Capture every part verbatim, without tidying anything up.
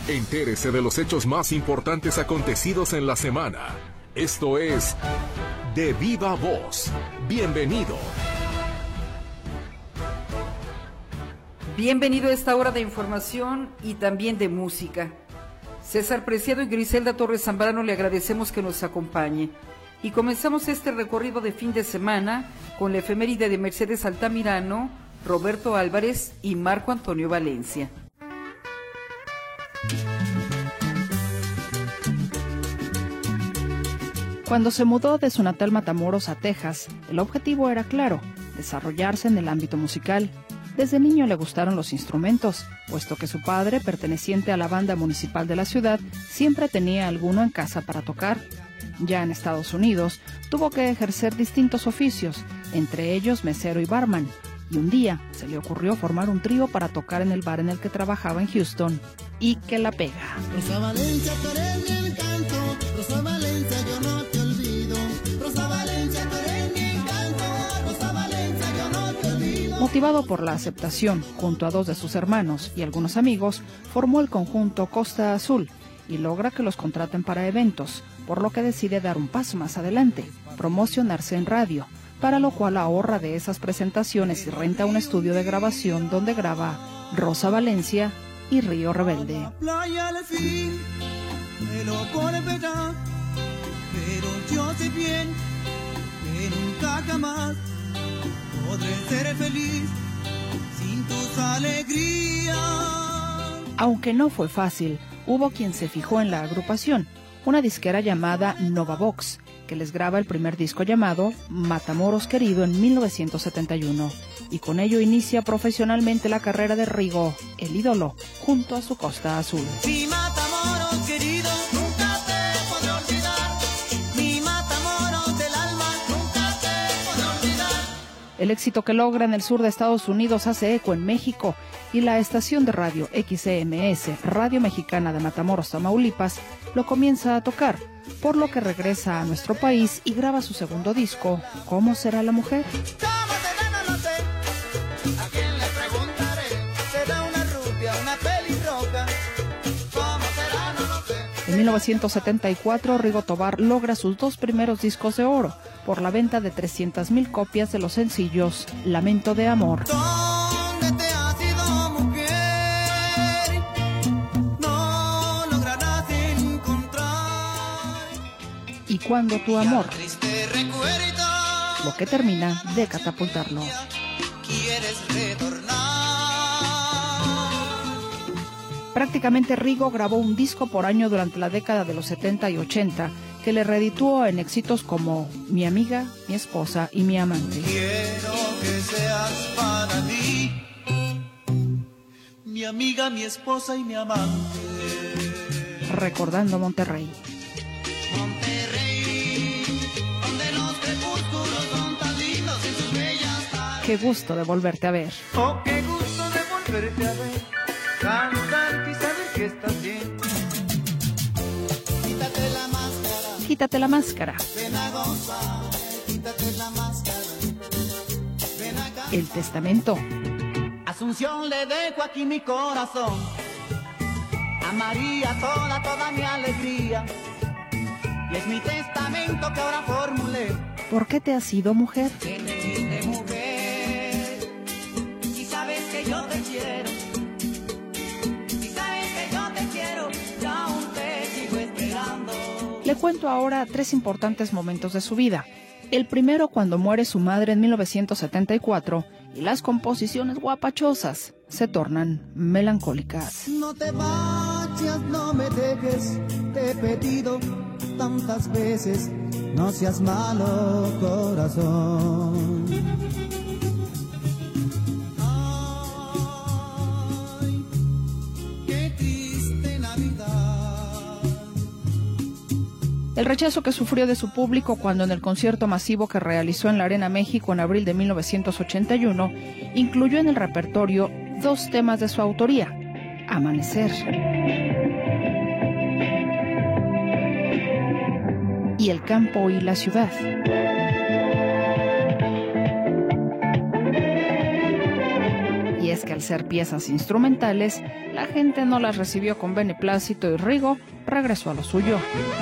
Entérese de los hechos más importantes acontecidos en la semana. Esto es De Viva Voz. Bienvenido. Bienvenido a esta hora de información y también de música. César Preciado y Griselda Torres Zambrano le agradecemos que nos acompañe. Y comenzamos este recorrido de fin de semana con la efeméride de Mercedes Altamirano, Roberto Álvarez y Marco Antonio Valencia. Cuando se mudó de su natal Matamoros a Texas, el objetivo era claro, desarrollarse en el ámbito musical. Desde niño le gustaron los instrumentos, puesto que su padre, perteneciente a la banda municipal de la ciudad, siempre tenía alguno en casa para tocar. Ya en Estados Unidos, tuvo que ejercer distintos oficios, entre ellos mesero y barman, y un día se le ocurrió formar un trío para tocar en el bar en el que trabajaba en Houston, y que la pega. Rosa Valencia, tú eres mi encanto, Rosa Valencia, yo no te olvido, Rosa Valencia, tú eres mi encanto, Rosa Valencia, yo no te olvido. Motivado por la aceptación, junto a dos de sus hermanos y algunos amigos, formó el conjunto Costa Azul y logra que los contraten para eventos, por lo que decide dar un paso más adelante, promocionarse en radio, para lo cual ahorra de esas presentaciones y renta un estudio de grabación donde graba Rosa Valencia y Río Rebelde. La playa al fin me lo volverá, pero yo sé bien que nunca jamás podré ser feliz sin tus alegrías. Aunque no fue fácil, hubo quien se fijó en la agrupación, una disquera llamada Nova Vox, que les graba el primer disco llamado Matamoros Querido en mil novecientos setenta y uno, y con ello inicia profesionalmente la carrera de Rigo, el ídolo, junto a su Costa Azul. Mi Matamoros querido, nunca te podré olvidar, mi Matamoros del alma, nunca te podré olvidar. El éxito que logra en el sur de Estados Unidos hace eco en México, y la estación de radio X C M S, Radio Mexicana de Matamoros, Tamaulipas, lo comienza a tocar, por lo que regresa a nuestro país y graba su segundo disco, ¿Cómo será la mujer? ¿Cómo será? No lo sé. ¿A quién le preguntaré? ¿Será una rubia, una pelirroja? ¿Cómo será? No lo sé. En mil novecientos setenta y cuatro, Rigo Tobar logra sus dos primeros discos de oro, por la venta de trescientas mil copias de los sencillos Lamento de Amor. ¿Dónde te has ido, mujer? No lograrás encontrar. Y Cuando tu amor, Triste recuerdo. lo que termina de catapultarlo. ¿Quieres retornar? Prácticamente Rigo grabó un disco por año durante la década de los setenta y ochenta, que le redituó en éxitos como Mi amiga, mi esposa y mi amante. Quiero que seas para mí mi amiga, mi esposa y mi amante. Recordando Monterrey. Monterrey, donde los crepúsculos son tan lindos en sus bellas tardes. Qué gusto de volverte a ver. Oh, qué gusto de volverte a ver, cantarte y saber que estás bien. Quítate la máscara, Quítate la máscara. ven a gozar, quítate la máscara, ven acá. El testamento. Asunción, le dejo aquí mi corazón, a María toda, toda mi alegría, y es mi testamento que ahora formulé. ¿Por qué te has ido, mujer? Que te fuiste, mujer, y sabes que yo te quiero, y sabes que yo te quiero, y aún te sigo esperando. Le cuento ahora tres importantes momentos de su vida. El primero, cuando muere su madre en mil novecientos setenta y cuatro, y las composiciones guapachosas se tornan melancólicas. No te vayas, no me dejes, te he pedido tantas veces, no seas malo, corazón. Ay, qué triste Navidad. El rechazo que sufrió de su público cuando en el concierto masivo que realizó en la Arena México en abril de mil novecientos ochenta y uno incluyó en el repertorio dos temas de su autoría, Amanecer y El campo y la ciudad. Y es que al Al ser piezas instrumentales, la gente no las recibió con beneplácito y Rigo regresó a lo suyo.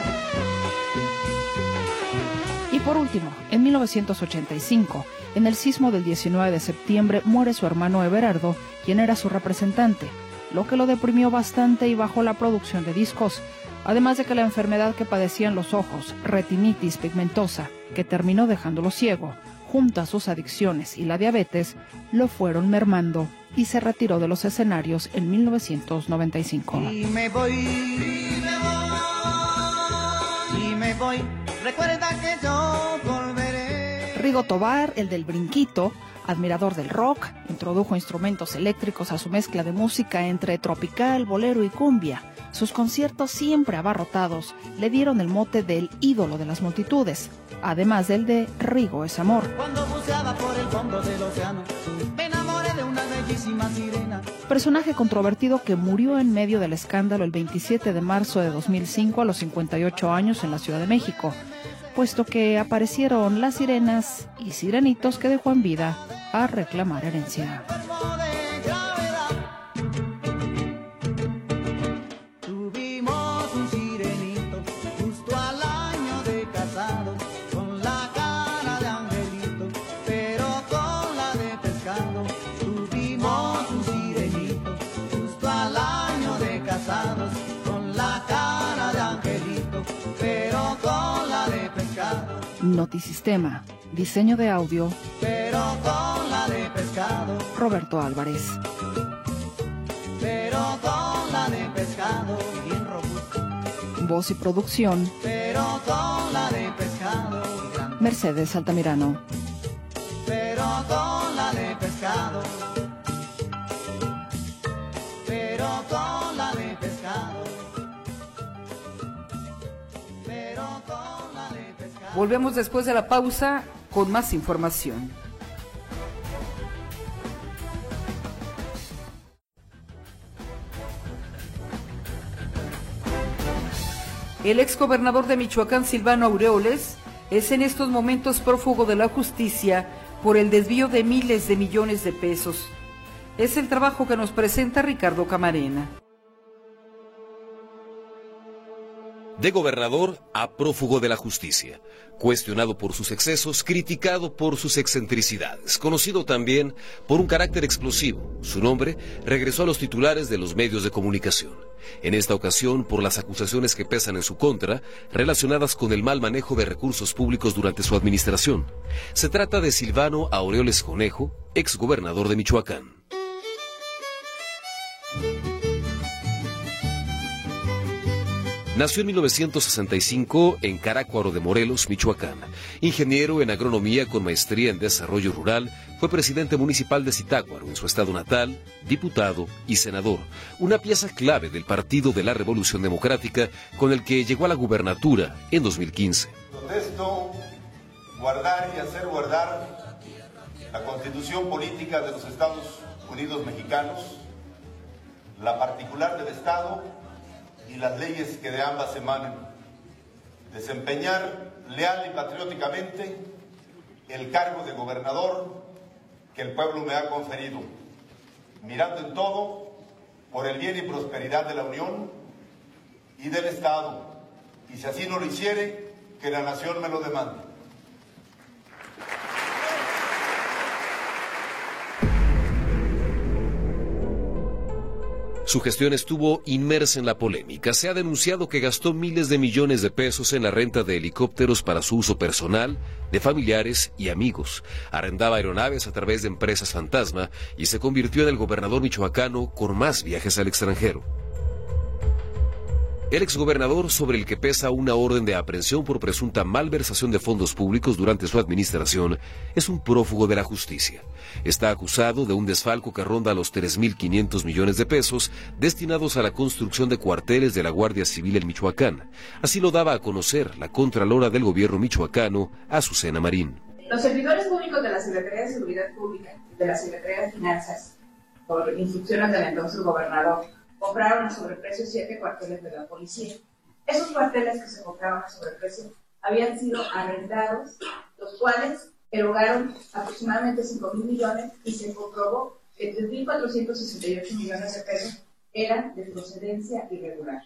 Y por último, en mil novecientos ochenta y cinco, en el sismo del diecinueve de septiembre, muere su hermano Everardo, quien era su representante, lo que lo deprimió bastante y bajó la producción de discos, además de que la enfermedad que padecían los ojos, retinitis pigmentosa, que terminó dejándolo ciego, junto a sus adicciones y la diabetes, lo fueron mermando y se retiró de los escenarios en mil novecientos noventa y cinco. Y me voy, y me voy, y me voy, recuerda que yo volveré. Rigo Tobar, el del brinquito, admirador del rock, introdujo instrumentos eléctricos a su mezcla de música entre tropical, bolero y cumbia. Sus conciertos, siempre abarrotados, le dieron el mote del ídolo de las multitudes, además del de Rigo es amor. Cuando buceaba por el fondo del océano, me enamoré de una bellísima sirena. Personaje controvertido que murió en medio del escándalo el veintisiete de marzo de dos mil cinco a los cincuenta y ocho años en la Ciudad de México, puesto que aparecieron las sirenas y sirenitos que dejó en vida a reclamar herencia. Tuvimos un sirenito justo al año de casados, con la cara de angelito, pero con la de pescado. Tuvimos un sirenito justo al año de casados, con la cara de angelito, pero con la de pescado. Notisistema, diseño de audio, Pero con la de pescado, Roberto Álvarez. pero con la de pescado, bien robusto. Voz y producción, Pero con la de pescado, grande. Mercedes Altamirano. Pero con la de pescado, pero con la de pescado, pero con la de pescado. Volvemos después de la pausa con más información. El exgobernador de Michoacán, Silvano Aureoles, es en estos momentos prófugo de la justicia por el desvío de miles de millones de pesos. Es el trabajo que nos presenta Ricardo Camarena. De gobernador a prófugo de la justicia, cuestionado por sus excesos, criticado por sus excentricidades, conocido también por un carácter explosivo. Su nombre regresó a los titulares de los medios de comunicación, en esta ocasión por las acusaciones que pesan en su contra, relacionadas con el mal manejo de recursos públicos durante su administración. Se trata de Silvano Aureoles Conejo, exgobernador de Michoacán. Nació en mil novecientos sesenta y cinco en Carácuaro de Morelos, Michoacán. Ingeniero en agronomía con maestría en desarrollo rural, fue presidente municipal de Zitácuaro, en su estado natal, diputado y senador. Una pieza clave del Partido de la Revolución Democrática, con el que llegó a la gubernatura en dos mil quince. Protesto guardar y hacer guardar la Constitución Política de los Estados Unidos Mexicanos, la particular del Estado y las leyes que de ambas emanen. Desempeñar leal y patrióticamente el cargo de gobernador que el pueblo me ha conferido, mirando en todo por el bien y prosperidad de la Unión y del Estado, y si así no lo hiciere, que la nación me lo demande. Su gestión estuvo inmersa en la polémica. Se ha denunciado que gastó miles de millones de pesos en la renta de helicópteros para su uso personal, de familiares y amigos. Arrendaba aeronaves a través de empresas fantasma y se convirtió en el gobernador michoacano con más viajes al extranjero. El exgobernador, sobre el que pesa una orden de aprehensión por presunta malversación de fondos públicos durante su administración, es un prófugo de la justicia. Está acusado de un desfalco que ronda los tres mil quinientos millones de pesos destinados a la construcción de cuarteles de la Guardia Civil en Michoacán. Así lo daba a conocer la contralora del gobierno michoacano, Azucena Marín. Los servidores públicos de la Secretaría de Seguridad Pública, de la Secretaría de Finanzas, por instrucciones del entonces gobernador, compraron a sobreprecio siete cuarteles de la policía. Esos cuarteles que se compraron a sobreprecio habían sido arrendados, los cuales erogaron aproximadamente cinco mil millones y se comprobó tres mil cuatrocientos sesenta y ocho millones de pesos eran de procedencia irregular.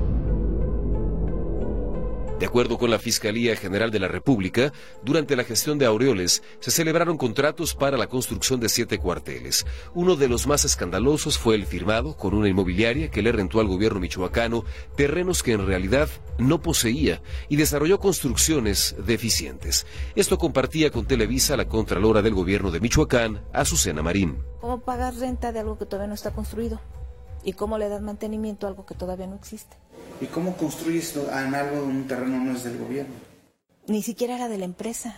De acuerdo con la Fiscalía General de la República, durante la gestión de Aureoles se celebraron contratos para la construcción de siete cuarteles. Uno de los más escandalosos fue el firmado con una inmobiliaria que le rentó al gobierno michoacano terrenos que en realidad no poseía y desarrolló construcciones deficientes. Esto compartía con Televisa la contralora del gobierno de Michoacán, Azucena Marín. ¿Cómo pagar renta de algo que todavía no está construido? ¿Y cómo le das mantenimiento a algo que todavía no existe? ¿Y cómo construyes en algo, un terreno no es del gobierno? Ni siquiera era de la empresa.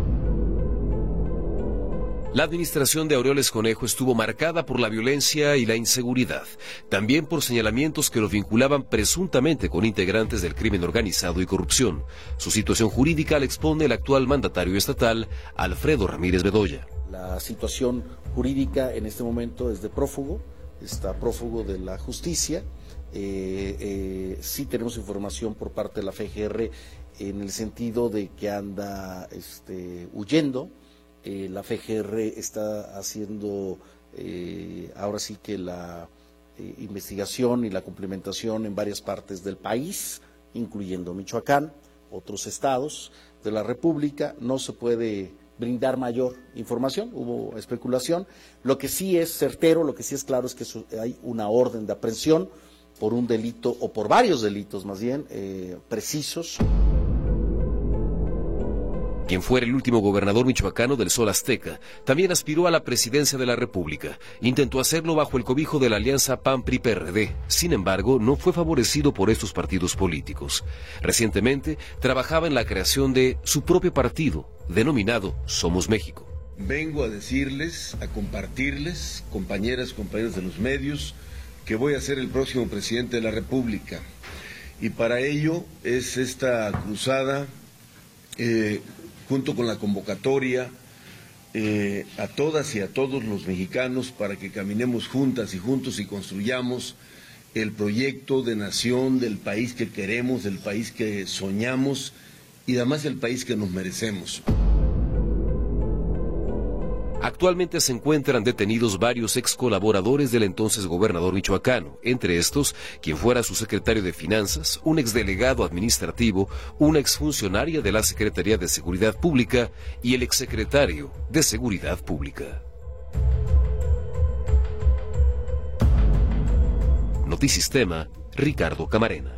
La administración de Aureoles Conejo estuvo marcada por la violencia y la inseguridad, también por señalamientos que lo vinculaban presuntamente con integrantes del crimen organizado y corrupción. Su situación jurídica la expone el actual mandatario estatal, Alfredo Ramírez Bedoya. La situación jurídica en este momento es de prófugo, está prófugo de la justicia. Eh, eh, sí tenemos información por parte de la F G R en el sentido de que anda este, huyendo. Eh, la F G R está haciendo eh, ahora sí que la eh, investigación y la cumplimentación en varias partes del país, incluyendo Michoacán, otros estados de la República. No se puede brindar mayor información, hubo especulación. Lo que sí es certero, lo que sí es claro es que hay una orden de aprehensión por un delito, o por varios delitos más bien, eh, precisos. Quien fuera el último gobernador michoacano del Sol Azteca, también aspiró a la presidencia de la República. Intentó hacerlo bajo el cobijo de la alianza P A N P R I P R D. Sin embargo, no fue favorecido por estos partidos políticos. Recientemente, trabajaba en la creación de su propio partido, denominado Somos México. Vengo a decirles, a compartirles, compañeras, compañeros de los medios, que voy a ser el próximo presidente de la República. Y para ello es esta cruzada, eh, junto con la convocatoria eh, a todas y a todos los mexicanos para que caminemos juntas y juntos y construyamos el proyecto de nación del país que queremos, del país que soñamos y además el país que nos merecemos. Actualmente se encuentran detenidos varios ex colaboradores del entonces gobernador michoacano, entre estos, quien fuera su secretario de Finanzas, un exdelegado administrativo, una exfuncionaria de la Secretaría de Seguridad Pública y el exsecretario de Seguridad Pública. Notisistema, Ricardo Camarena.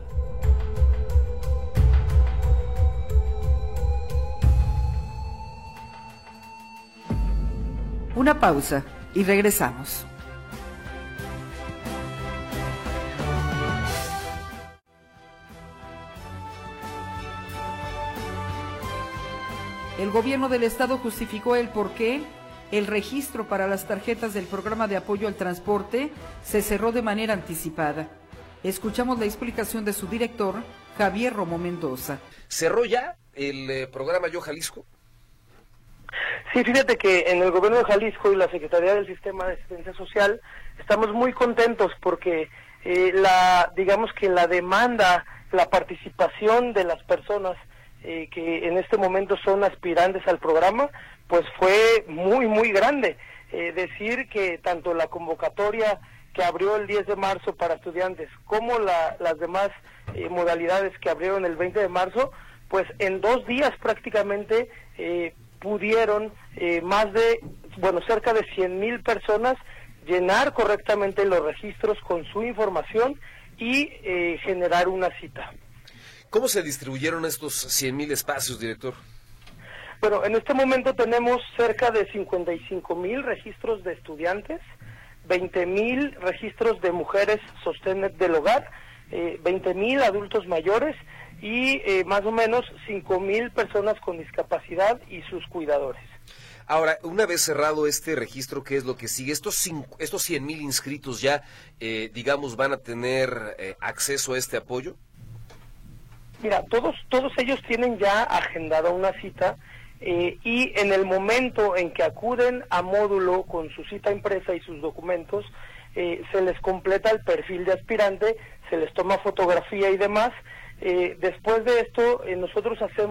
Una pausa y regresamos. El gobierno del estado justificó el por qué el registro para las tarjetas del programa de apoyo al transporte se cerró de manera anticipada. Escuchamos la explicación de su director, Javier Romo Mendoza. ¿Cerró ya el eh, programa Yo Jalisco? Sí, fíjate que en el gobierno de Jalisco y la Secretaría del Sistema de Asistencia Social estamos muy contentos porque eh, la, digamos que la demanda, la participación de las personas eh, que en este momento son aspirantes al programa, pues fue muy, muy grande. Eh, decir que tanto la convocatoria que abrió el diez de marzo para estudiantes como la, las demás eh, modalidades que abrieron el veinte de marzo, pues en dos días prácticamente eh, pudieron eh, más de, bueno, cerca de cien mil personas llenar correctamente los registros con su información y eh, generar una cita. ¿Cómo se distribuyeron estos cien mil espacios, director? Bueno, en este momento tenemos cerca de cincuenta y cinco mil registros de estudiantes, veinte mil registros de mujeres sostén del hogar, eh, veinte mil adultos mayores y eh, más o menos cinco mil personas con discapacidad y sus cuidadores. Ahora, una vez cerrado este registro, ¿qué es lo que sigue? Estos cinco, estos cien mil inscritos ya, eh, digamos, ¿van a tener eh, acceso a este apoyo? Mira, todos, todos ellos tienen ya agendada una cita eh, y en el momento en que acuden a módulo con su cita impresa y sus documentos, eh, se les completa el perfil de aspirante, se les toma fotografía y demás. Eh, después de esto, eh, nosotros hacemos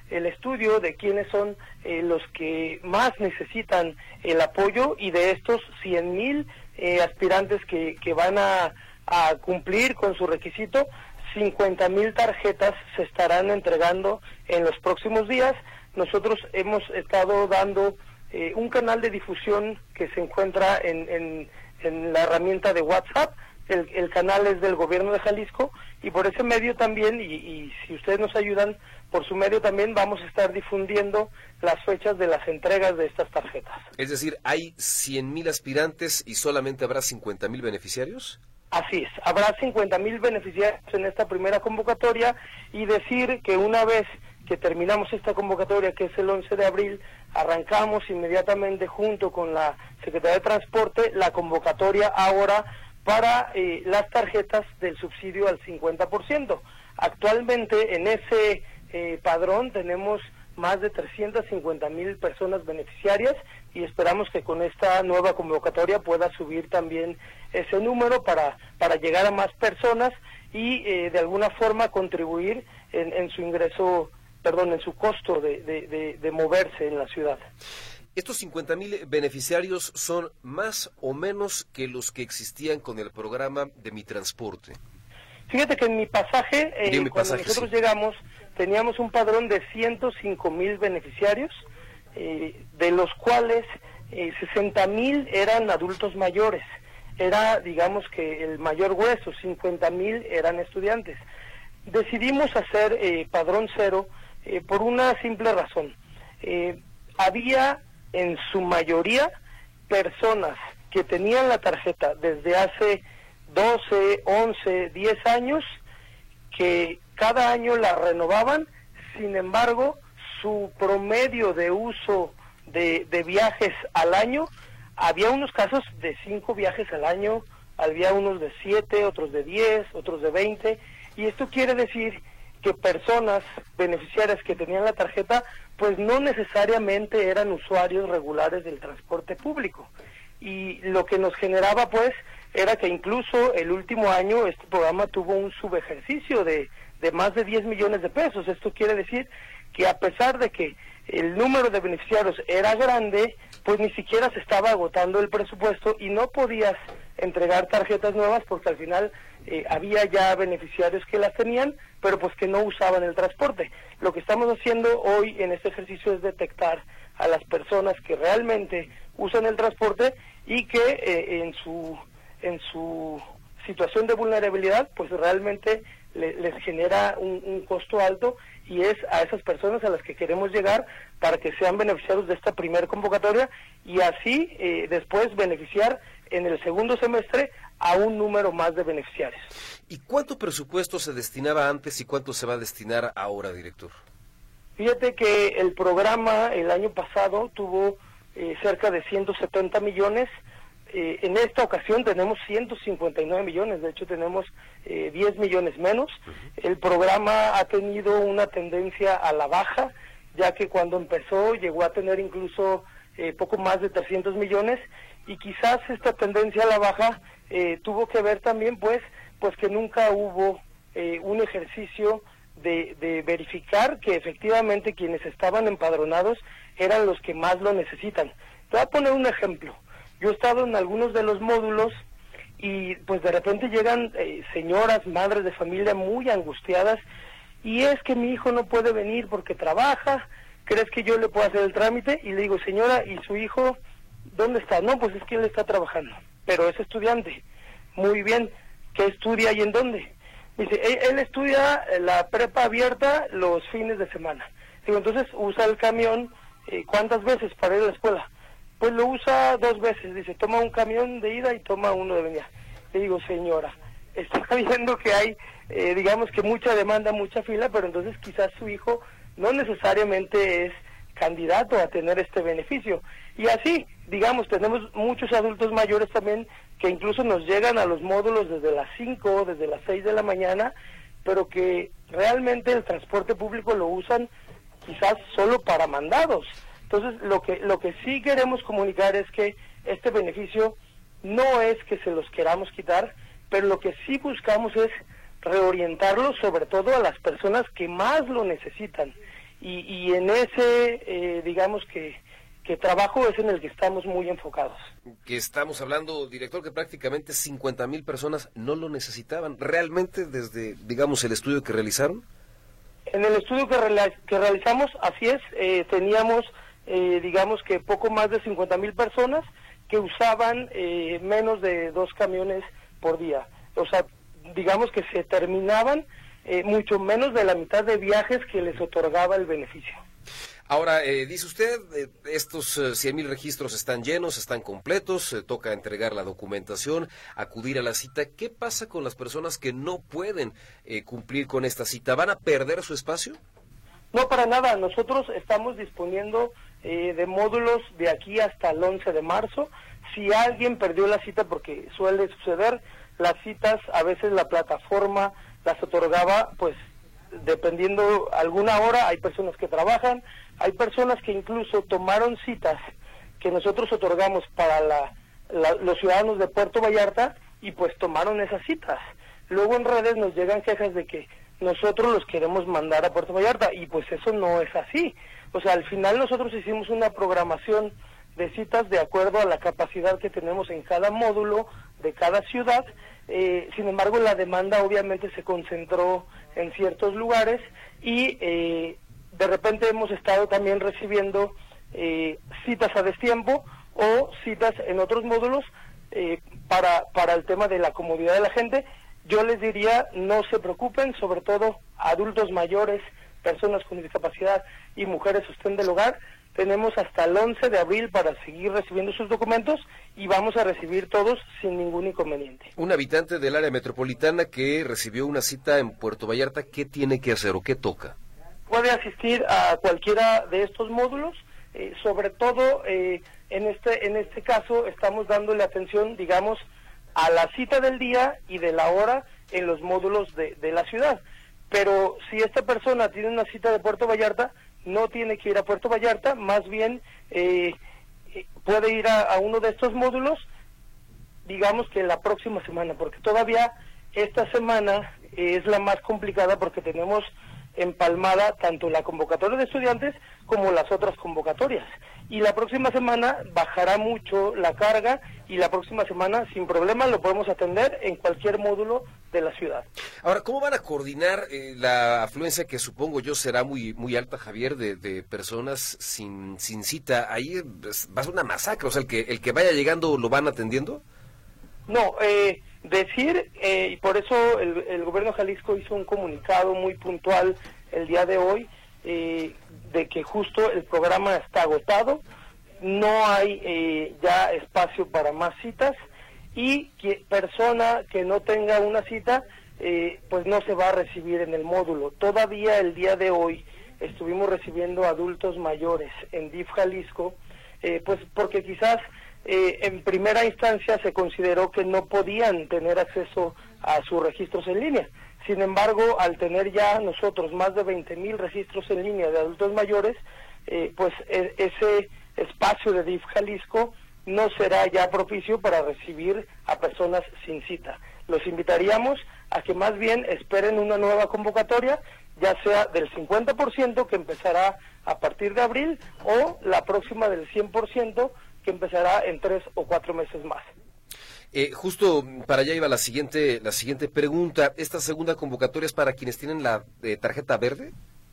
el estudio de quiénes son eh, los que más necesitan el apoyo, y de estos cien mil eh, aspirantes que, que van a, a cumplir con su requisito, cincuenta mil tarjetas se estarán entregando en los próximos días. Nosotros hemos estado dando eh, un canal de difusión que se encuentra en, en, en la herramienta de WhatsApp. El, el canal es del gobierno de Jalisco, y por ese medio también, y, y si ustedes nos ayudan, por su medio también vamos a estar difundiendo las fechas de las entregas de estas tarjetas. Es decir, ¿hay cien mil aspirantes y solamente habrá cincuenta mil beneficiarios? Así es, habrá cincuenta mil beneficiarios en esta primera convocatoria, y decir que una vez que terminamos esta convocatoria, que es el once de abril, arrancamos inmediatamente junto con la Secretaría de Transporte la convocatoria ahora para eh, las tarjetas del subsidio al cincuenta por ciento. Actualmente en ese eh, padrón tenemos más de trescientas cincuenta mil personas beneficiarias, y esperamos que con esta nueva convocatoria pueda subir también ese número para, para llegar a más personas y eh, de alguna forma contribuir en, en su ingreso, perdón, en su costo de, de, de, de moverse en la ciudad. ¿Estos cincuenta mil beneficiarios son más o menos que los que existían con el programa de Mi Transporte? Fíjate que en Mi Pasaje, eh, mi cuando pasaje, nosotros sí. llegamos, teníamos un padrón de ciento cinco mil beneficiarios, eh, de los cuales eh, sesenta mil eran adultos mayores. Era, digamos que el mayor grueso, cincuenta mil eran estudiantes. Decidimos hacer eh, padrón cero eh, por una simple razón. Eh, había en su mayoría personas que tenían la tarjeta desde hace doce, once, diez años, que cada año la renovaban. Sin embargo, su promedio de uso de, de viajes al año, había unos casos de cinco viajes al año, había unos de siete, otros de diez, otros de veinte, y esto quiere decir que personas beneficiarias que tenían la tarjeta pues no necesariamente eran usuarios regulares del transporte público, y lo que nos generaba pues era que incluso el último año este programa tuvo un subejercicio de, de más de diez millones de pesos. Esto quiere decir que a pesar de que el número de beneficiarios era grande, pues ni siquiera se estaba agotando el presupuesto y no podías entregar tarjetas nuevas, porque al final eh, había ya beneficiarios que las tenían, pero pues que no usaban el transporte. Lo que estamos haciendo hoy en este ejercicio es detectar a las personas que realmente usan el transporte y que eh, en su en su situación de vulnerabilidad pues realmente le, les genera un, un costo alto, y es a esas personas a las que queremos llegar para que sean beneficiarios de esta primera convocatoria, y así eh, después beneficiar en el segundo semestre a un número más de beneficiarios. ¿Y cuánto presupuesto se destinaba antes y cuánto se va a destinar ahora, director? Fíjate que el programa el año pasado tuvo eh, cerca de ciento setenta millones. Eh, en esta ocasión tenemos ciento cincuenta y nueve millones, de hecho tenemos eh, diez millones menos. El programa ha tenido una tendencia a la baja, ya que cuando empezó llegó a tener incluso eh, poco más de trescientos millones, y quizás esta tendencia a la baja eh, tuvo que ver también pues, pues que nunca hubo eh, un ejercicio de, de verificar que efectivamente quienes estaban empadronados eran los que más lo necesitan. Te voy a poner un ejemplo. Yo he estado en algunos de los módulos y pues de repente llegan eh, señoras, madres de familia muy angustiadas, y es que mi hijo no puede venir porque trabaja, ¿crees que yo le puedo hacer el trámite? Y le digo, señora, ¿y su hijo dónde está? No, pues es que él está trabajando, pero es estudiante. Muy bien, ¿qué estudia y en dónde? Dice, él, él estudia la prepa abierta los fines de semana. Digo, entonces usa el camión, eh, ¿cuántas veces para ir a la escuela? Pues lo usa dos veces, dice, toma un camión de ida y toma uno de venida. Le digo, señora, está viendo que hay, eh, digamos que mucha demanda, mucha fila, pero entonces quizás su hijo no necesariamente es candidato a tener este beneficio. Y así, digamos, tenemos muchos adultos mayores también que incluso nos llegan a los módulos desde las cinco, desde las seis de la mañana, pero que realmente el transporte público lo usan quizás solo para mandados. Entonces, lo que lo que sí queremos comunicar es que este beneficio no es que se los queramos quitar, pero lo que sí buscamos es reorientarlo sobre todo a las personas que más lo necesitan. y, y en ese, eh, digamos que, que trabajo es en el que estamos muy enfocados. Que estamos hablando, director, que prácticamente cincuenta mil personas no lo necesitaban. ¿Realmente desde, digamos, el estudio que realizaron? En el estudio que, reala, que realizamos, así es, eh, teníamos, eh, digamos que poco más de cincuenta mil personas que usaban eh, menos de dos camiones por día. O sea, digamos que se terminaban eh, mucho menos de la mitad de viajes que les otorgaba el beneficio. Ahora, eh, dice usted, eh, estos eh, cien mil registros están llenos, están completos, eh, toca entregar la documentación, acudir a la cita. ¿Qué pasa con las personas que no pueden eh, cumplir con esta cita? ¿Van a perder su espacio? No, para nada. Nosotros estamos disponiendo eh, de módulos de aquí hasta el once de marzo. Si alguien perdió la cita, porque suele suceder, las citas, a veces la plataforma las otorgaba, pues, dependiendo alguna hora, hay personas que trabajan, hay personas que incluso tomaron citas que nosotros otorgamos para la, la, los ciudadanos de Puerto Vallarta y pues tomaron esas citas. Luego en redes nos llegan quejas de que nosotros los queremos mandar a Puerto Vallarta y pues eso no es así. O sea, al final nosotros hicimos una programación de citas de acuerdo a la capacidad que tenemos en cada módulo de cada ciudad. Eh, sin embargo, la demanda obviamente se concentró en ciertos lugares y eh, de repente hemos estado también recibiendo eh, citas a destiempo o citas en otros módulos eh, para, para el tema de la comodidad de la gente. Yo les diría, no se preocupen, sobre todo adultos mayores, personas con discapacidad y mujeres sostén del hogar. Tenemos hasta el once de abril para seguir recibiendo sus documentos y vamos a recibir todos sin ningún inconveniente. Un habitante del área metropolitana que recibió una cita en Puerto Vallarta, ¿qué tiene que hacer o qué toca? Puede asistir a cualquiera de estos módulos, eh, sobre todo eh, en este en este caso estamos dándole atención, digamos, a la cita del día y de la hora en los módulos de, de la ciudad. Pero si esta persona tiene una cita de Puerto Vallarta, no tiene que ir a Puerto Vallarta, más bien eh, puede ir a, a uno de estos módulos, digamos que la próxima semana, porque todavía esta semana es la más complicada porque tenemos empalmada tanto la convocatoria de estudiantes como las otras convocatorias. Y la próxima semana bajará mucho la carga y la próxima semana sin problema lo podemos atender en cualquier módulo de la ciudad. Ahora, ¿cómo van a coordinar eh, la afluencia que supongo yo será muy muy alta, Javier, de, de personas sin sin cita? Ahí va a ser una masacre, o sea, el que el que vaya llegando lo van atendiendo. No, eh, decir, eh, y por eso el, el gobierno de Jalisco hizo un comunicado muy puntual el día de hoy, eh, de que justo el programa está agotado, no hay eh, ya espacio para más citas, y que persona que no tenga una cita, eh, pues no se va a recibir en el módulo. Todavía el día de hoy estuvimos recibiendo adultos mayores en D I F Jalisco, eh, pues porque quizás Eh, en primera instancia se consideró que no podían tener acceso a sus registros en línea. Sin embargo, al tener ya nosotros más de veinte mil registros en línea de adultos mayores, eh, pues e ese espacio de D I F Jalisco no será ya propicio para recibir a personas sin cita. Los invitaríamos a que más bien esperen una nueva convocatoria, ya sea del cincuenta por ciento que empezará a partir de abril o la próxima del cien por ciento que empezará en tres o cuatro meses más. Eh, justo para allá iba la siguiente la siguiente pregunta. ¿Esta segunda convocatoria es para quienes tienen la eh, tarjeta verde?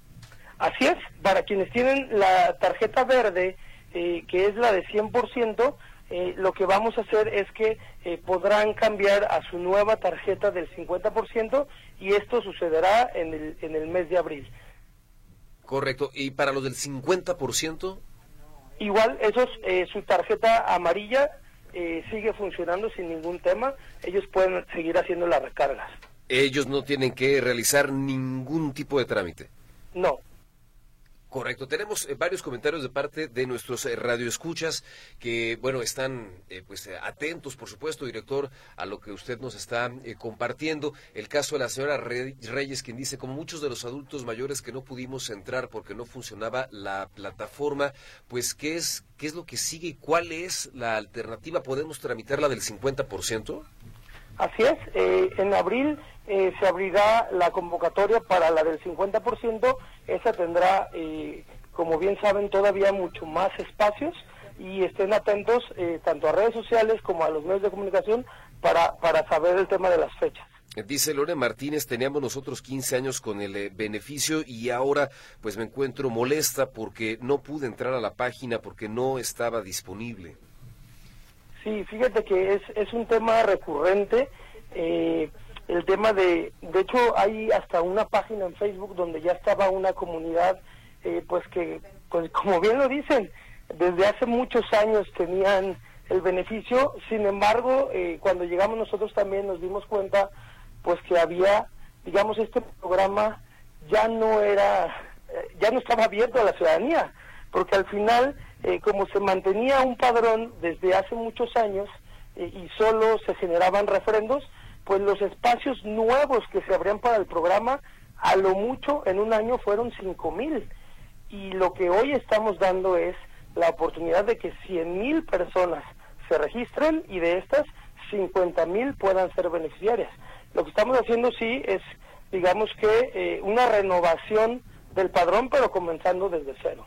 Así es, para quienes tienen la tarjeta verde, eh, que es la de cien por ciento, eh, lo que vamos a hacer es que eh, podrán cambiar a su nueva tarjeta del cincuenta por ciento y esto sucederá en el, en el mes de abril. Correcto. ¿Y para los del cincuenta por ciento? Igual, esos, eh, su tarjeta amarilla eh, sigue funcionando sin ningún tema. Ellos pueden seguir haciendo las recargas. Ellos no tienen que realizar ningún tipo de trámite. No. Correcto. Tenemos eh, varios comentarios de parte de nuestros eh, radioescuchas que, bueno, están eh, pues eh, atentos, por supuesto, director, a lo que usted nos está eh, compartiendo. El caso de la señora Reyes, quien dice, como muchos de los adultos mayores que no pudimos entrar porque no funcionaba la plataforma, pues, ¿qué es, qué es lo que sigue y cuál es la alternativa? ¿Podemos tramitar la del cincuenta por ciento? Así es, eh, en abril eh, se abrirá la convocatoria para la del cincuenta por ciento, esa tendrá, eh, como bien saben, todavía mucho más espacios, y estén atentos eh, tanto a redes sociales como a los medios de comunicación para, para saber el tema de las fechas. Dice Lore Martínez, teníamos nosotros quince años con el eh, beneficio y ahora pues me encuentro molesta porque no pude entrar a la página porque no estaba disponible. Sí, fíjate que es, es un tema recurrente, eh, el tema de, de hecho hay hasta una página en Facebook donde ya estaba una comunidad, eh, pues que, pues como bien lo dicen, desde hace muchos años tenían el beneficio, sin embargo, eh, cuando llegamos nosotros también nos dimos cuenta pues que había, digamos, este programa ya no era, eh, ya no estaba abierto a la ciudadanía, porque al final, eh, como se mantenía un padrón desde hace muchos años eh, y solo se generaban referendos, pues los espacios nuevos que se abrían para el programa, a lo mucho en un año fueron cinco mil, y lo que hoy estamos dando es la oportunidad de que cien mil personas se registren y de estas cincuenta mil puedan ser beneficiarias. Lo que estamos haciendo sí es, digamos que, eh, una renovación del padrón, pero comenzando desde cero.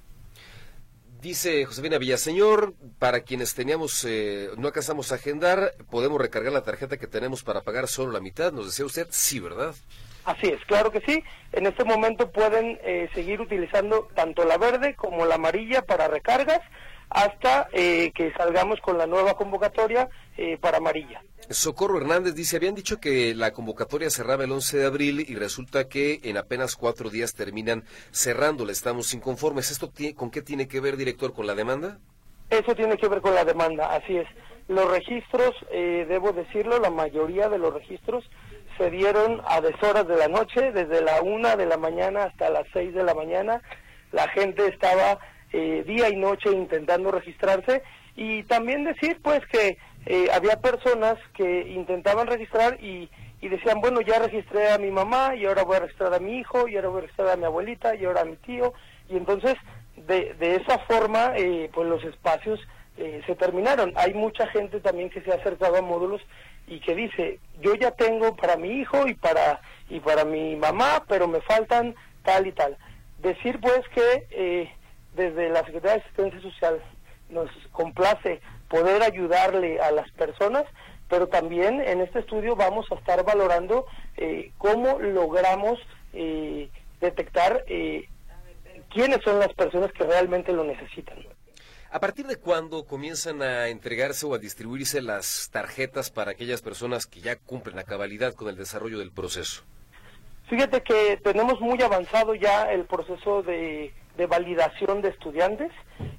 Dice Josefina Villaseñor, para quienes teníamos, eh, no alcanzamos a agendar, podemos recargar la tarjeta que tenemos para pagar solo la mitad, nos decía usted, sí, ¿verdad? Así es, claro que sí. En este momento pueden eh, seguir utilizando tanto la verde como la amarilla para recargas, hasta eh, que salgamos con la nueva convocatoria eh, para amarilla. Socorro Hernández dice, habían dicho que la convocatoria cerraba el once de abril y resulta que en apenas cuatro días terminan cerrándola, estamos inconformes. ¿Esto con qué tiene que ver, director, con la demanda? Eso tiene que ver con la demanda, así es. Los registros, eh, debo decirlo, la mayoría de los registros se dieron a deshoras de la noche, desde la una de la mañana hasta las seis de la mañana. La gente estaba eh, día y noche intentando registrarse, y también decir pues que eh, había personas que intentaban registrar y, y decían, bueno, ya registré a mi mamá y ahora voy a registrar a mi hijo y ahora voy a registrar a mi abuelita y ahora a mi tío, y entonces de, de esa forma eh, pues los espacios eh, se terminaron. Hay mucha gente también que se ha acercado a módulos y que dice, yo ya tengo para mi hijo y para y para mi mamá, pero me faltan tal y tal. Decir pues que eh, desde la Secretaría de Asistencia Social nos complace poder ayudarle a las personas, pero también en este estudio vamos a estar valorando eh, cómo logramos eh, detectar eh, quiénes son las personas que realmente lo necesitan. ¿A partir de cuándo comienzan a entregarse o a distribuirse las tarjetas para aquellas personas que ya cumplen a cabalidad con el desarrollo del proceso? Fíjate que tenemos muy avanzado ya el proceso de, de validación de estudiantes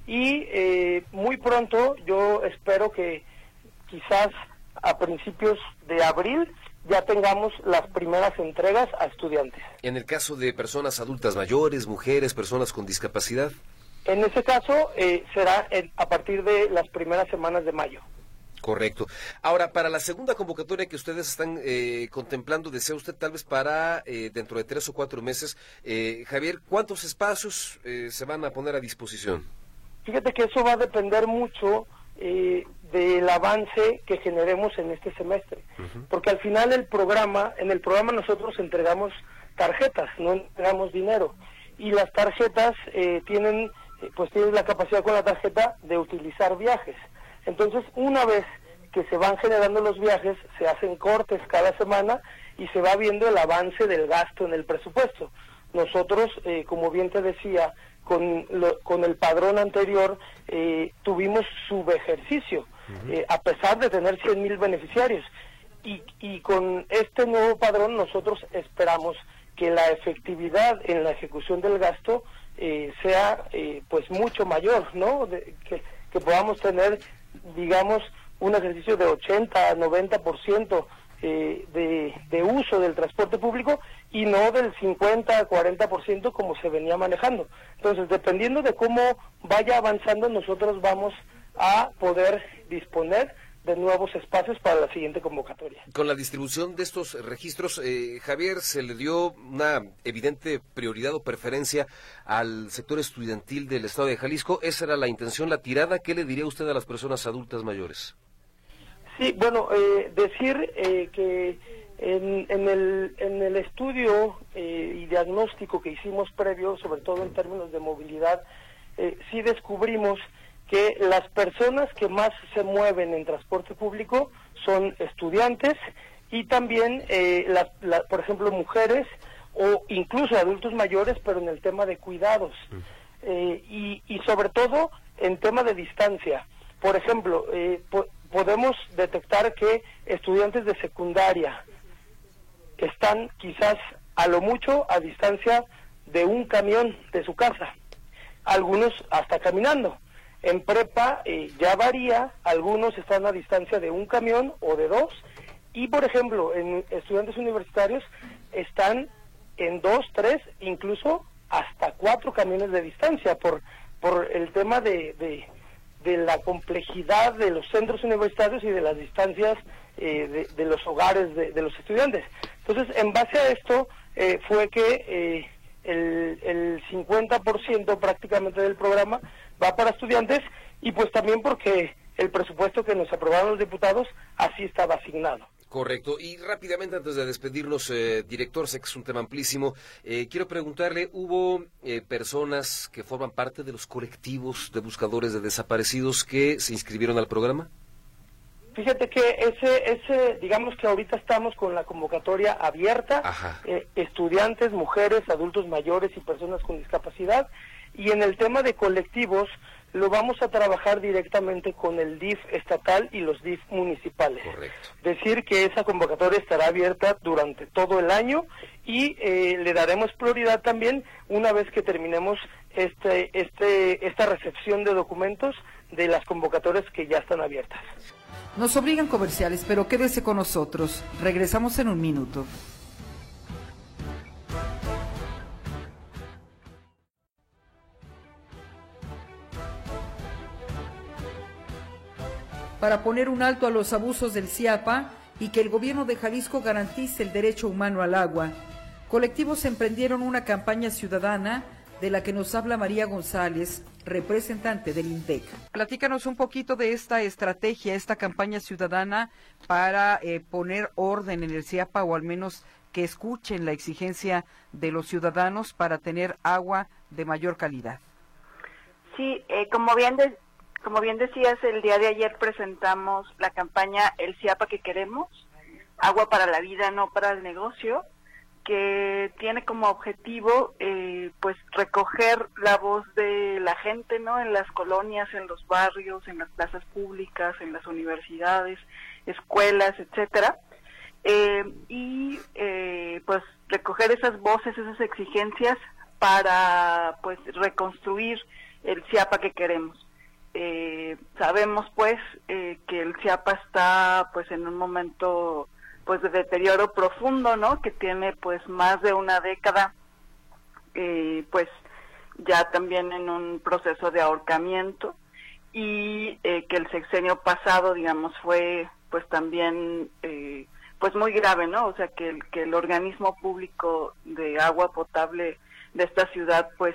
y eh, muy pronto yo espero que quizás a principios de abril ya tengamos las primeras entregas a estudiantes. En el caso de personas adultas mayores, mujeres, personas con discapacidad. En ese caso eh, será en, a partir de las primeras semanas de mayo. Correcto. Ahora, para la segunda convocatoria que ustedes están eh, contemplando, desea usted tal vez para eh, dentro de tres o cuatro meses, eh, Javier, ¿cuántos espacios eh, se van a poner a disposición? Fíjate que eso va a depender mucho eh, del avance que generemos en este semestre, uh-huh. porque al final el programa, en el programa nosotros entregamos tarjetas, no entregamos dinero, y las tarjetas eh, tienen, pues tienen la capacidad con la tarjeta de utilizar viajes. Entonces, una vez que se van generando los viajes, se hacen cortes cada semana y se va viendo el avance del gasto en el presupuesto. Nosotros, eh, como bien te decía, con, lo, con el padrón anterior eh, tuvimos subejercicio, uh-huh. eh, a pesar de tener cien mil beneficiarios. Y, y con este nuevo padrón nosotros esperamos que la efectividad en la ejecución del gasto eh, sea eh, pues mucho mayor, ¿no? De, que, que podamos tener, digamos, un ejercicio de ochenta a noventa por ciento eh, de, de uso del transporte público y no del cincuenta a cuarenta por ciento como se venía manejando. Entonces, dependiendo de cómo vaya avanzando, nosotros vamos a poder disponer de nuevos espacios para la siguiente convocatoria. Con la distribución de estos registros, eh, Javier, se le dio una evidente prioridad o preferencia al sector estudiantil del estado de Jalisco. ¿Esa era la intención, la tirada? ¿Qué le diría usted a las personas adultas mayores? Sí, bueno, eh, decir eh, que en, en, el, en el estudio eh, y diagnóstico que hicimos previo, sobre todo en términos de movilidad, eh, sí descubrimos que las personas que más se mueven en transporte público son estudiantes y también, eh, la, la, por ejemplo, mujeres o incluso adultos mayores, pero en el tema de cuidados. Eh, y, y sobre todo en tema de distancia. Por ejemplo, eh, po podemos detectar que estudiantes de secundaria están quizás a lo mucho a distancia de un camión de su casa, algunos hasta caminando. En prepa eh, ya varía, algunos están a distancia de un camión o de dos, y por ejemplo en estudiantes universitarios están en dos, tres, incluso hasta cuatro camiones de distancia por por el tema de, de, de la complejidad de los centros universitarios y de las distancias eh, de, de los hogares de, de los estudiantes. Entonces, en base a esto eh, fue que eh, el, el cincuenta por ciento prácticamente del programa va para estudiantes, y pues también porque el presupuesto que nos aprobaron los diputados así estaba asignado. Correcto. Y rápidamente, antes de despedirnos, eh, director, sé que es un tema amplísimo, eh, quiero preguntarle, ¿hubo eh, personas que forman parte de los colectivos de buscadores de desaparecidos que se inscribieron al programa? Fíjate que ese, ese, digamos que ahorita estamos con la convocatoria abierta, eh, estudiantes, mujeres, adultos mayores y personas con discapacidad, y en el tema de colectivos lo vamos a trabajar directamente con el D I F estatal y los D I F municipales. Correcto. Decir que esa convocatoria estará abierta durante todo el año y eh, le daremos prioridad también una vez que terminemos este, este, esta recepción de documentos de las convocatorias que ya están abiertas. Nos obligan comerciales, pero quédese con nosotros. Regresamos en un minuto. Para poner un alto a los abusos del CIAPA y que el gobierno de Jalisco garantice el derecho humano al agua, colectivos emprendieron una campaña ciudadana de la que nos habla María González, representante del INDEC. Platícanos un poquito de esta estrategia, esta campaña ciudadana para eh, poner orden en el CIAPA, o al menos que escuchen la exigencia de los ciudadanos para tener agua de mayor calidad. Sí, eh, como bien de Como bien decías, el día de ayer presentamos la campaña El CIAPA que queremos, agua para la vida, no para el negocio, que tiene como objetivo eh, pues recoger la voz de la gente, ¿no? En las colonias, en los barrios, en las plazas públicas, en las universidades, escuelas, etcétera, eh, y eh, pues recoger esas voces, esas exigencias para pues reconstruir el CIAPA que queremos. Eh, sabemos pues eh, que el CIAPA está pues en un momento pues de deterioro profundo, ¿no? Que tiene pues más de una década, eh, pues ya también en un proceso de ahorcamiento, y eh, que el sexenio pasado, digamos, fue pues también eh, pues muy grave, ¿no? O sea, que el, que el organismo público de agua potable de esta ciudad pues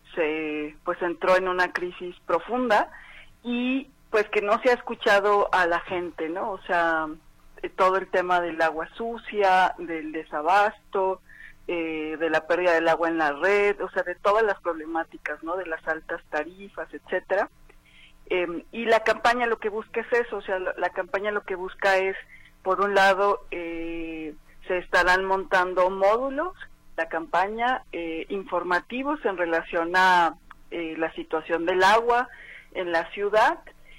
se pues entró en una crisis profunda, y pues que no se ha escuchado a la gente, ¿no? O sea, todo el tema del agua sucia, del desabasto, eh, de la pérdida del agua en la red, o sea, de todas las problemáticas, ¿no? De las altas tarifas, etcétera. Eh, y la campaña lo que busca es eso, o sea, la, la campaña lo que busca es, por un lado, eh, se estarán montando módulos, la campaña, eh, informativos en relación a eh, la situación del agua en la ciudad,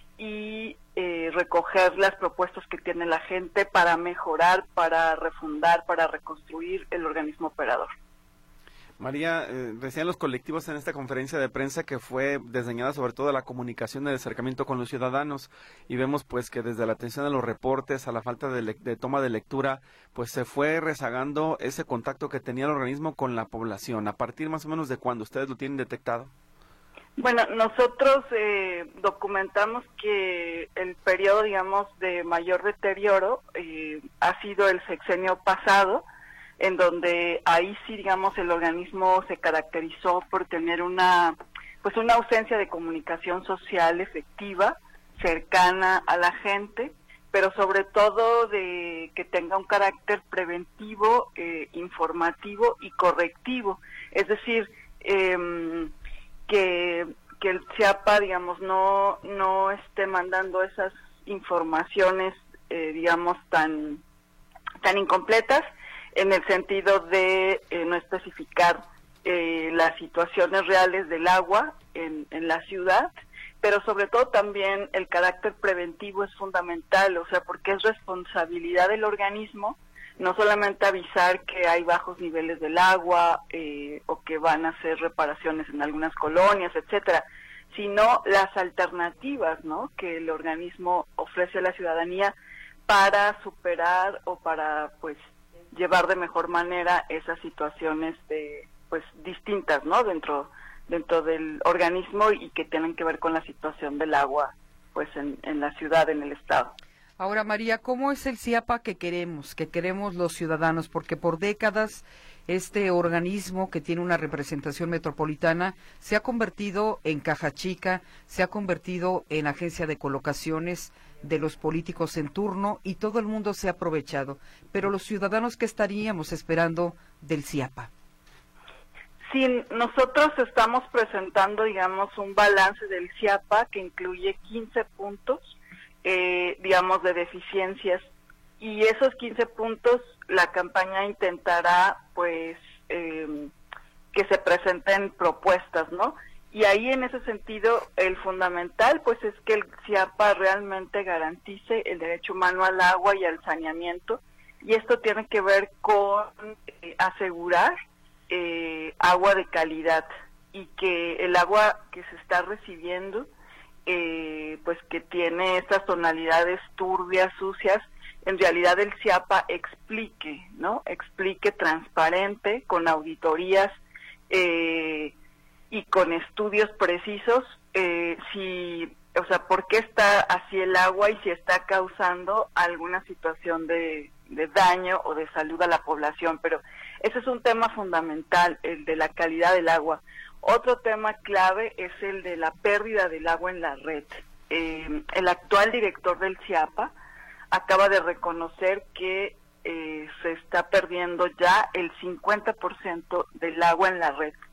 y eh, recoger las propuestas que tiene la gente para mejorar, para refundar, para reconstruir el organismo operador. María, eh, decían los colectivos en esta conferencia de prensa que fue diseñada sobre todo la comunicación del acercamiento con los ciudadanos, y vemos pues que desde la atención a los reportes, a la falta de, de toma de lectura, pues se fue rezagando ese contacto que tenía el organismo con la población. ¿A partir más o menos de cuándo ustedes lo tienen detectado? Bueno, nosotros eh, documentamos que el periodo, digamos, de mayor deterioro eh, ha sido el sexenio pasado, en donde ahí sí, digamos, el organismo se caracterizó por tener una, pues una ausencia de comunicación social efectiva, cercana a la gente, pero sobre todo de que tenga un carácter preventivo, eh, informativo y correctivo. Es decir, eh, que, que el CIAPA, digamos, no, no esté mandando esas informaciones, eh, digamos, tan, tan incompletas, en el sentido de eh, no especificar eh, las situaciones reales del agua en, en la ciudad, pero sobre todo también el carácter preventivo es fundamental, o sea, porque es responsabilidad del organismo no solamente avisar que hay bajos niveles del agua eh, o que van a hacer reparaciones en algunas colonias, etcétera, sino las alternativas, ¿no?, que el organismo ofrece a la ciudadanía para superar o para, pues, llevar de mejor manera esas situaciones de, pues, distintas, ¿no?, dentro dentro del organismo y que tienen que ver con la situación del agua, pues, en, en la ciudad, en el estado. Ahora, María, ¿cómo es el CIAPA que queremos, que queremos los ciudadanos? Porque por décadas este organismo que tiene una representación metropolitana se ha convertido en caja chica, se ha convertido en agencia de colocaciones de los políticos en turno y todo el mundo se ha aprovechado. Pero los ciudadanos, ¿qué estaríamos esperando del CIAPA? Sí, nosotros estamos presentando, digamos, un balance del CIAPA que incluye quince puntos, eh, digamos, de deficiencias, y esos quince puntos la campaña intentará, pues, eh, que se presenten propuestas, ¿no? Y ahí, en ese sentido, el fundamental, pues, es que el CIAPA realmente garantice el derecho humano al agua y al saneamiento, y esto tiene que ver con eh, asegurar Eh, agua de calidad, y que el agua que se está recibiendo, eh, pues que tiene estas tonalidades turbias, sucias, en realidad el CIAPA explique, ¿no? Explique transparente, con auditorías eh, y con estudios precisos, eh, si, o sea, por qué está así el agua y si está causando alguna situación de, de daño o de salud a la población, pero ese es un tema fundamental, el de la calidad del agua. Otro tema clave es el de la pérdida del agua en la red. Eh, el actual director del CIAPA acaba de reconocer que eh, se está perdiendo ya el cincuenta por ciento del agua en la red.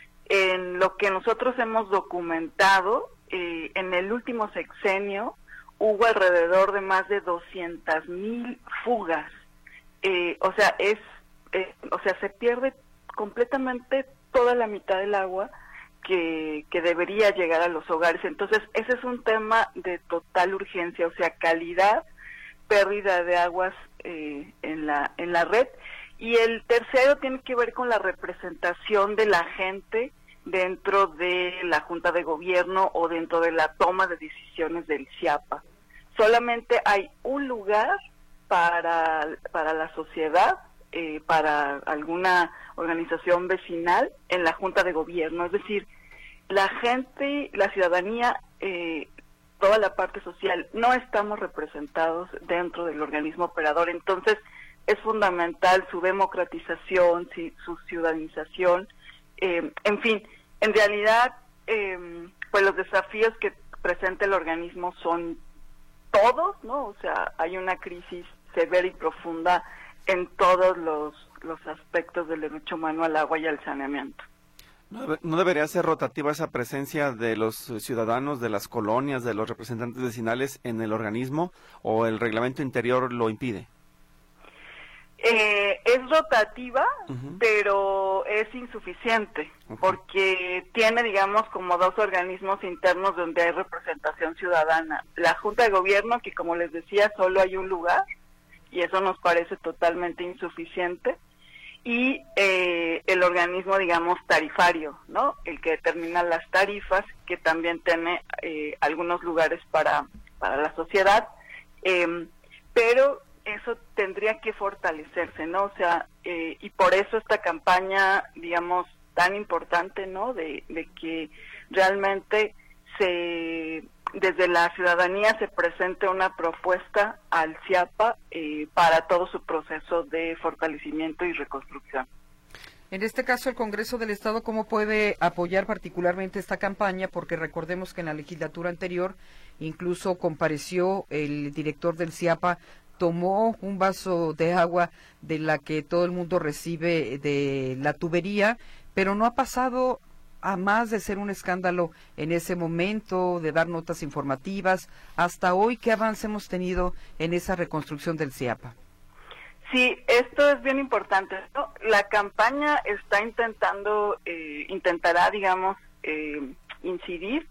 En lo que nosotros hemos documentado, eh, en el último sexenio hubo alrededor de más de doscientas mil fugas. Eh, o sea, es Eh, o sea, se pierde completamente toda la mitad del agua que, que debería llegar a los hogares. Entonces, ese es un tema de total urgencia, o sea, calidad, pérdida de aguas eh, en la en la red. Y el tercero tiene que ver con la representación de la gente dentro de la Junta de Gobierno o dentro de la toma de decisiones del CIAPA. Solamente hay un lugar para, para la sociedad, Eh, para alguna organización vecinal en la Junta de Gobierno. Es decir, la gente, la ciudadanía, eh, toda la parte social, no estamos representados dentro del organismo operador. Entonces, es fundamental su democratización, su ciudadanización, eh, en fin, en realidad, eh, pues los desafíos que presenta el organismo son todos, ¿no? O sea, hay una crisis severa y profunda en todos los, los aspectos del derecho humano al agua y al saneamiento. ¿No, ¿No debería ser rotativa esa presencia de los ciudadanos, de las colonias, de los representantes vecinales en el organismo, o el reglamento interior lo impide? Eh, es rotativa, uh-huh. pero es insuficiente, uh-huh. porque tiene, digamos, como dos organismos internos donde hay representación ciudadana. La Junta de Gobierno, que como les decía, solo hay un lugar, y eso nos parece totalmente insuficiente, y eh, el organismo, digamos, tarifario, ¿no? El que determina las tarifas, que también tiene eh, algunos lugares para, para la sociedad, eh, pero eso tendría que fortalecerse, ¿no? O sea, eh, y por eso esta campaña, digamos, tan importante, ¿no? De, de que realmente se desde la ciudadanía se presente una propuesta al CIAPA eh, para todo su proceso de fortalecimiento y reconstrucción. En este caso, el Congreso del Estado, ¿cómo puede apoyar particularmente esta campaña? Porque recordemos que en la legislatura anterior incluso compareció el director del CIAPA, tomó un vaso de agua de la que todo el mundo recibe de la tubería, pero no ha pasado a más de ser un escándalo en ese momento, de dar notas informativas. Hasta hoy, ¿qué avance hemos tenido en esa reconstrucción del CIAPA? Sí, esto es bien importante, ¿no? La campaña está intentando, eh, intentará, digamos, eh, incidir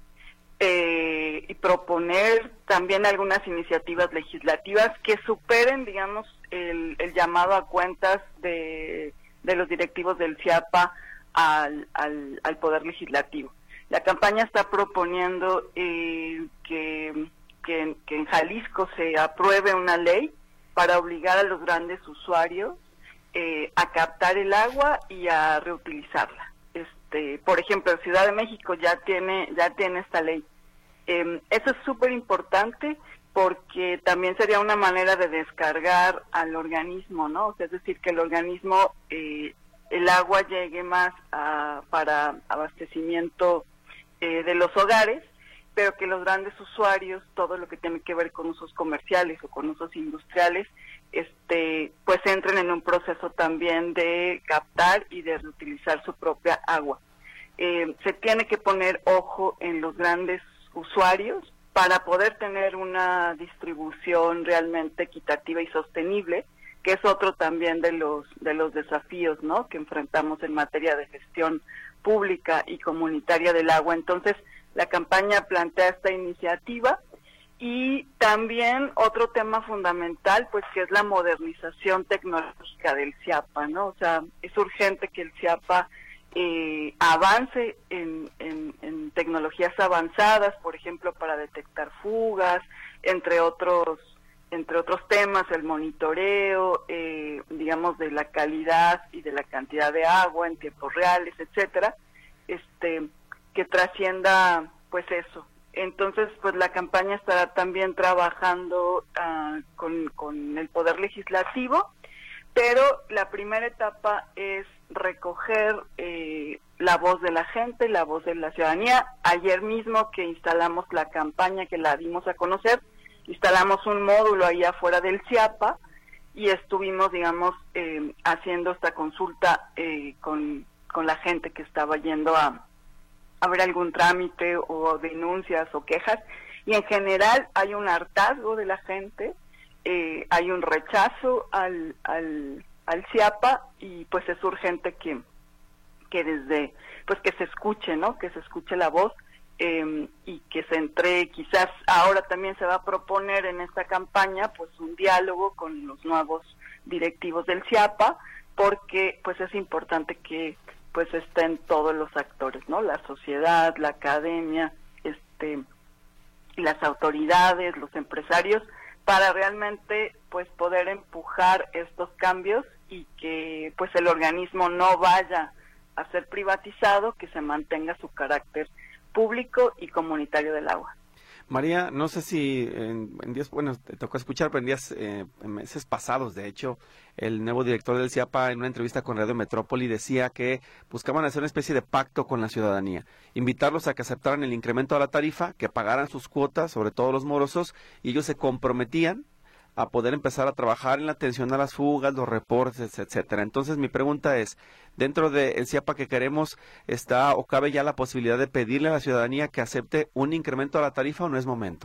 Eh, y proponer también algunas iniciativas legislativas que superen, digamos, el, el llamado a cuentas de, de los directivos del CIAPA al, al, al Poder Legislativo. La campaña está proponiendo eh, que, que, que en Jalisco se apruebe una ley para obligar a los grandes usuarios eh, a captar el agua y a reutilizarla. Este, por ejemplo, Ciudad de México ya tiene, ya tiene esta ley. Eh, eso es súper importante porque también sería una manera de descargar al organismo, ¿no? O sea, es decir, que el organismo, eh, el agua llegue más a, para abastecimiento eh, de los hogares, pero que los grandes usuarios, todo lo que tiene que ver con usos comerciales o con usos industriales, este, pues entren en un proceso también de captar y de reutilizar su propia agua. Eh, se tiene que poner ojo en los grandes usuarios para poder tener una distribución realmente equitativa y sostenible, que es otro también de los de los desafíos, ¿no?, que enfrentamos en materia de gestión pública y comunitaria del agua. Entonces, la campaña plantea esta iniciativa y también otro tema fundamental, pues que es la modernización tecnológica del CIAPA, ¿no? O sea, es urgente que el CIAPA Eh, avance en, en, en tecnologías avanzadas, por ejemplo, para detectar fugas, entre otros entre otros temas, el monitoreo, eh, digamos, de la calidad y de la cantidad de agua en tiempos reales, etcétera, este, que trascienda, pues eso. Entonces, pues la campaña estará también trabajando uh, con, con el Poder Legislativo, pero la primera etapa es recoger eh, la voz de la gente, la voz de la ciudadanía. Ayer mismo que instalamos la campaña, que la dimos a conocer, instalamos un módulo ahí afuera del CIAPA y estuvimos, digamos, eh, haciendo esta consulta eh, con, con la gente que estaba yendo a, a ver algún trámite o denuncias o quejas, y en general hay un hartazgo de la gente. Eh, hay un rechazo al, al, al CIAPA y pues es urgente que, que desde, pues que se escuche, ¿no? Que se escuche la voz eh, y que se entre, quizás ahora también se va a proponer en esta campaña pues un diálogo con los nuevos directivos del CIAPA, porque pues es importante que pues estén todos los actores, ¿no? La sociedad, la academia, este, las autoridades, los empresarios, para realmente pues poder empujar estos cambios y que pues el organismo no vaya a ser privatizado, que se mantenga su carácter público y comunitario del agua. María, no sé si en, en días, bueno, te tocó escuchar, pero en días, eh, en meses pasados, de hecho, el nuevo director del CIAPA en una entrevista con Radio Metrópoli decía que buscaban hacer una especie de pacto con la ciudadanía, invitarlos a que aceptaran el incremento de la tarifa, que pagaran sus cuotas, sobre todo los morosos, y ellos se comprometían a poder empezar a trabajar en la atención a las fugas, los reportes, etcétera. Entonces mi pregunta es, dentro del CIAPA que queremos, ¿está o cabe ya la posibilidad de pedirle a la ciudadanía que acepte un incremento a la tarifa o no es momento?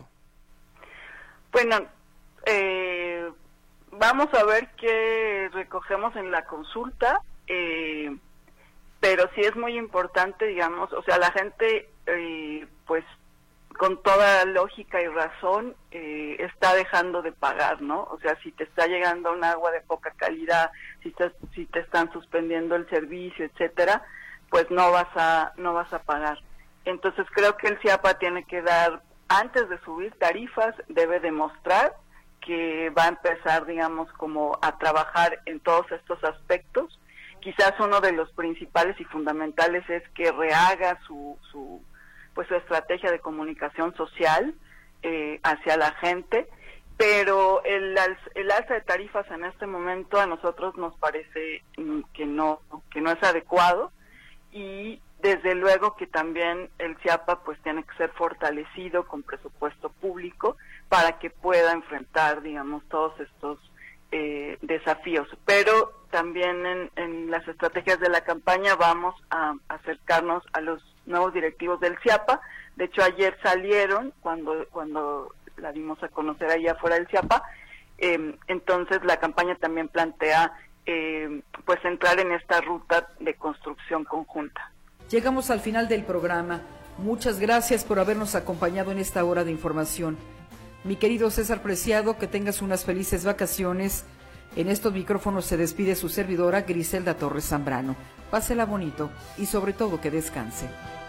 Bueno, eh, vamos a ver qué recogemos en la consulta, eh, pero sí es muy importante, digamos, o sea, la gente, eh, pues, con toda lógica y razón, eh, está dejando de pagar, ¿no? O sea, si te está llegando un agua de poca calidad, si te, si te están suspendiendo el servicio, etcétera, pues no vas a no vas a pagar. Entonces creo que el CIAPA tiene que dar, antes de subir tarifas, debe demostrar que va a empezar, digamos, como a trabajar en todos estos aspectos. Quizás uno de los principales y fundamentales es que rehaga su su pues su estrategia de comunicación social eh, hacia la gente, pero el, el alza de tarifas en este momento a nosotros nos parece que no que no es adecuado, y desde luego que también el CIAPA pues tiene que ser fortalecido con presupuesto público para que pueda enfrentar, digamos, todos estos eh, desafíos. Pero también en, en las estrategias de la campaña vamos a acercarnos a los nuevos directivos del CIAPA. De hecho, ayer salieron cuando cuando la dimos a conocer allá afuera del CIAPA. Eh, entonces la campaña también plantea eh, pues entrar en esta ruta de construcción conjunta. Llegamos al final del programa. Muchas gracias por habernos acompañado en esta hora de información. Mi querido César Preciado, que tengas unas felices vacaciones. En estos micrófonos se despide su servidora Griselda Torres Zambrano. Pásela bonito y sobre todo que descanse.